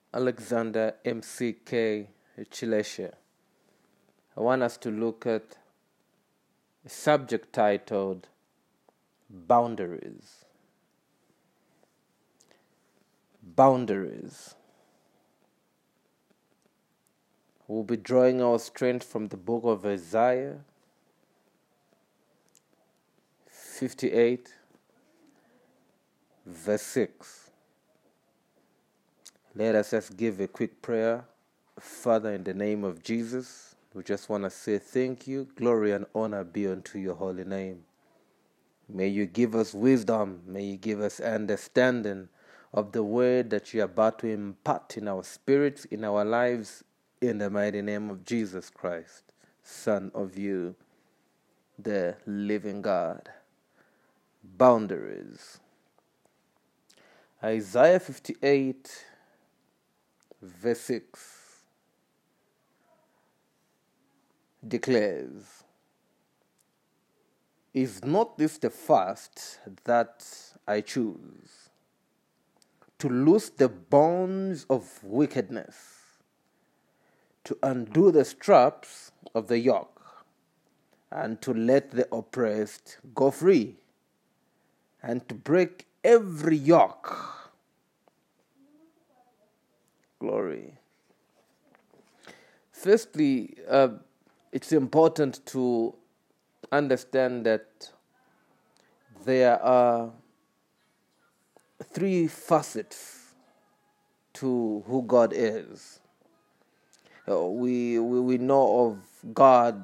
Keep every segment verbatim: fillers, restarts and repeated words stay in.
Alexander M C K Chileshe. I want us to look at a subject titled Boundaries. Boundaries. We'll be drawing our strength from the book of Isaiah fifty-eight, verse six. Let us just give a quick prayer. Father, in the name of Jesus, we just want to say thank you. Glory and honor be unto your holy name. May you give us wisdom. May you give us understanding of the word that you are about to impart in our spirits, in our lives, in the mighty name of Jesus Christ, Son of you, the living God. Boundaries. Isaiah fifty-eight, verse six declares, "Is not this the fast that I choose, to loose the bonds of wickedness, to undo the straps of the yoke, and to let the oppressed go free, and to break every yoke." Glory. Firstly, uh, it's important to understand that there are three facets to who God is. Uh, we, we we know of God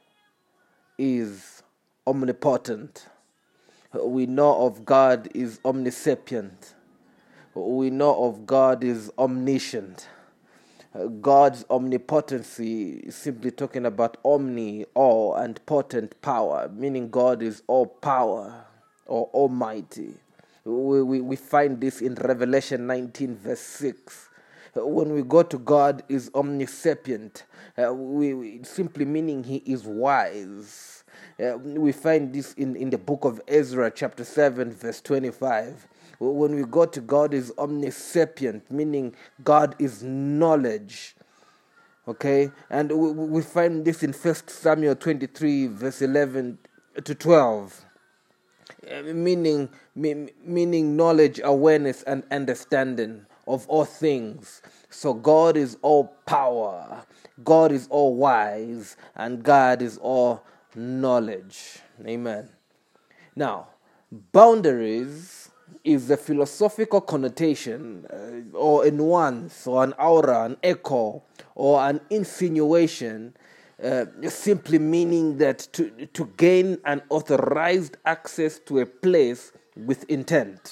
is omnipotent. Uh, we know of God is omniscient. We know of God is omniscient. Uh, God's omnipotency is simply talking about omni, all, and potent power, meaning God is all power or almighty. We, we, we find this in Revelation nineteen, verse six. Uh, When we go to God is omniscient, uh, we, we simply meaning he is wise. Uh, we find this in, in the book of Ezra, chapter seven, verse twenty-five. When we go to God is omniscient, meaning God is knowledge. Okay? And we, we find this in First Samuel twenty-three, verse eleven to twelve. Uh, Meaning, me- meaning knowledge, awareness, and understanding of all things. So God is all power, God is all wise, and God is all knowledge. Amen. Now, boundaries is a philosophical connotation uh, or a nuance or an aura, an echo, or an insinuation, uh, simply meaning that to, to gain an authorized access to a place with intent.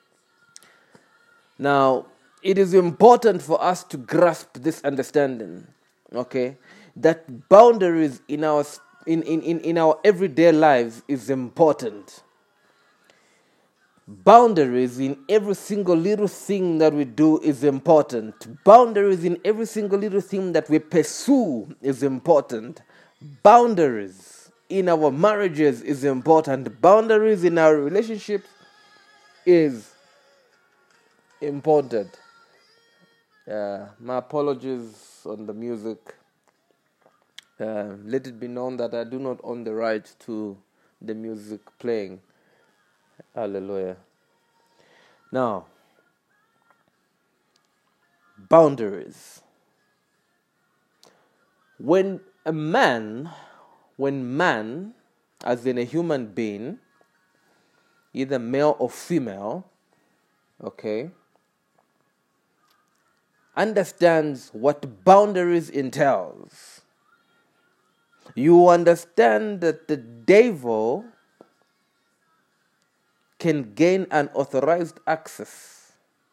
Now, it is important for us to grasp this understanding, okay, that boundaries in our in, in, in, in our everyday lives is important. Boundaries in every single little thing that we do is important. Boundaries in every single little thing that we pursue is important. Boundaries in our marriages is important. Boundaries in our relationships is important. Uh, my apologies on the music. Uh, let it be known that I do not own the right to the music playing. Hallelujah. Now, boundaries. When a man, when man, as in a human being, either male or female, okay, understands what boundaries entails, you understand that the devil can gain an authorized access.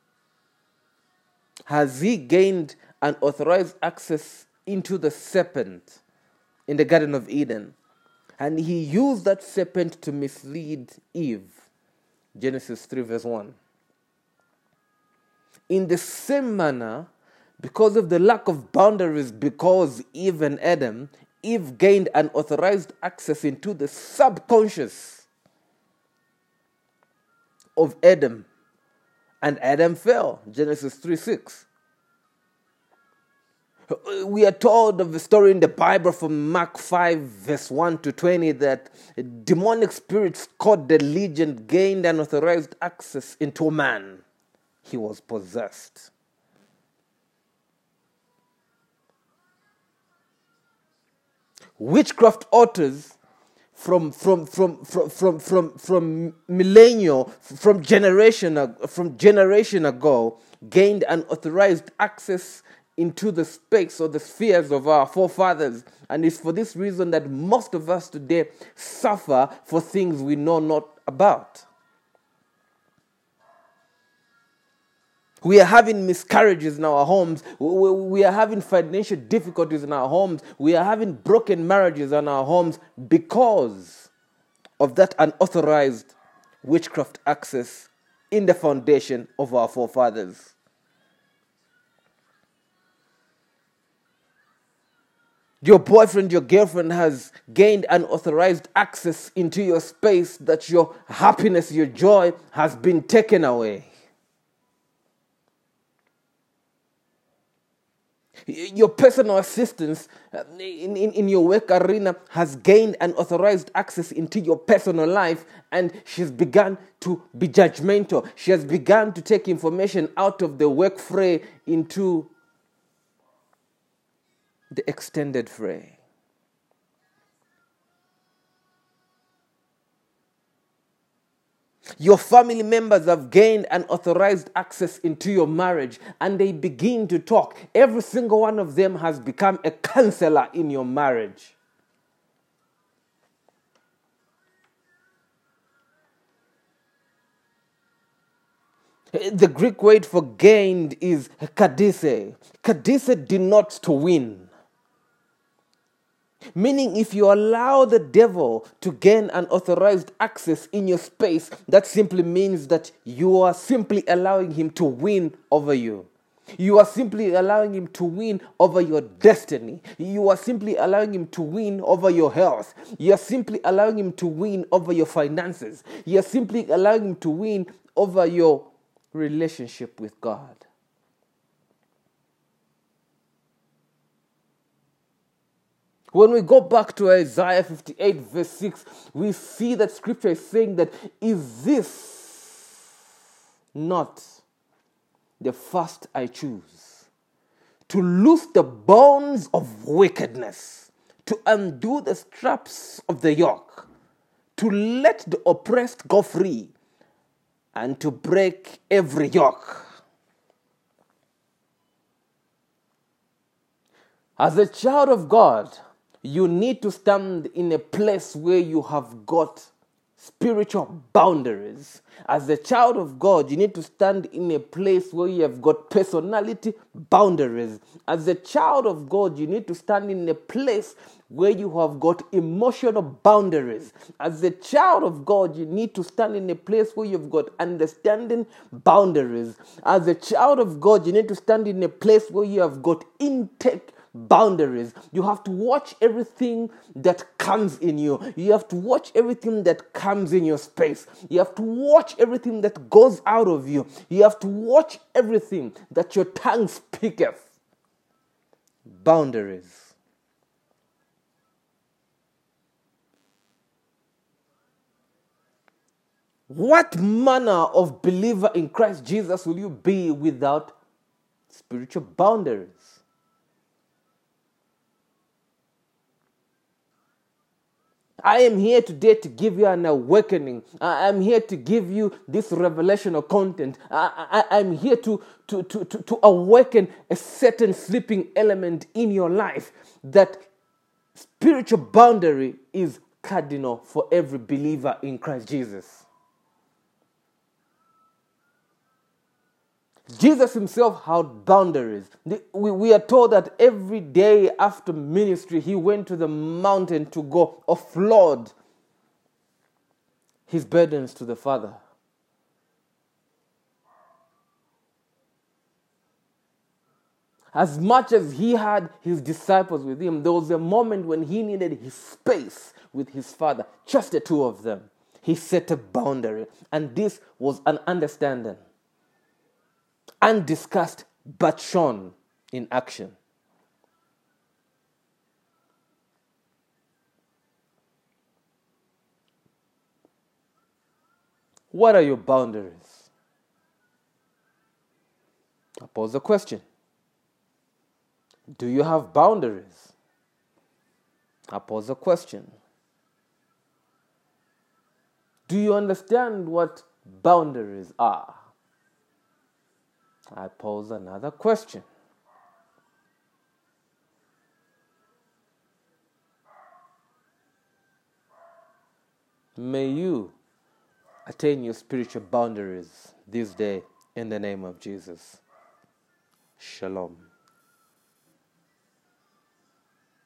Has he gained an authorized access into the serpent in the Garden of Eden? And he used that serpent to mislead Eve. Genesis three, verse one. In the same manner, because of the lack of boundaries, because Eve and Adam, Eve gained an authorized access into the subconscious of Adam, and Adam fell. Genesis three six. We are told of a story in the Bible from Mark five, verse one to twenty, that demonic spirits called the legion gained unauthorized access into a man. He was possessed. Witchcraft authors from from from from from from, from millennial from generation from generation ago gained unauthorized access into the space or the spheres of our forefathers, and it's for this reason that most of us today suffer for things we know not about. We are having miscarriages in our homes. We are having financial difficulties in our homes. We are having broken marriages in our homes because of that unauthorized witchcraft access in the foundation of our forefathers. Your boyfriend, your girlfriend has gained unauthorized access into your space, that your happiness, your joy has been taken away. Your personal assistant in, in, in your work arena has gained unauthorized access into your personal life, and she's begun to be judgmental. She has begun to take information out of the work fray into the extended fray. Your family members have gained unauthorized access into your marriage, and they begin to talk. Every single one of them has become a counselor in your marriage. The Greek word for gained is kadise. Kadise denotes to win. Meaning, if you allow the devil to gain unauthorized access in your space, that simply means that you are simply allowing him to win over you. You are simply allowing him to win over your destiny. You are simply allowing him to win over your health. You are simply allowing him to win over your finances. You are simply allowing him to win over your relationship with God. When we go back to Isaiah fifty-eight, verse six, we see that scripture is saying that, is this not the fast I choose? To loose the bonds of wickedness, to undo the straps of the yoke, to let the oppressed go free, and to break every yoke. As a child of God, you need to stand in a place where you have got spiritual boundaries. As a child of God, you need to stand in a place where you have got personality boundaries. As a child of God, you need to stand in a place where you have got emotional boundaries. As a child of God, you need to stand in a place where you've got understanding boundaries. As a child of God, you need to stand in a place where you have got intake boundaries. You have to watch everything that comes in you. You have to watch everything that comes in your space. You have to watch everything that goes out of you. You have to watch everything that your tongue speaketh. Boundaries. What manner of believer in Christ Jesus will you be without spiritual boundaries? I am here today to give you an awakening. I am here to give you this revelational content. I, I, I'm here to, to, to, to, to awaken a certain sleeping element in your life, that spiritual boundary is cardinal for every believer in Christ Jesus. Jesus himself had boundaries. We, we are told that every day after ministry, he went to the mountain to go offload his burdens to the Father. As much as he had his disciples with him, there was a moment when he needed his space with his Father, just the two of them. He set a boundary, and this was an understanding. Undiscussed, but shown in action. What are your boundaries? I pose the question. Do you have boundaries? I pose the question. Do you understand what boundaries are? I pose another question. May you attain your spiritual boundaries this day in the name of Jesus. Shalom.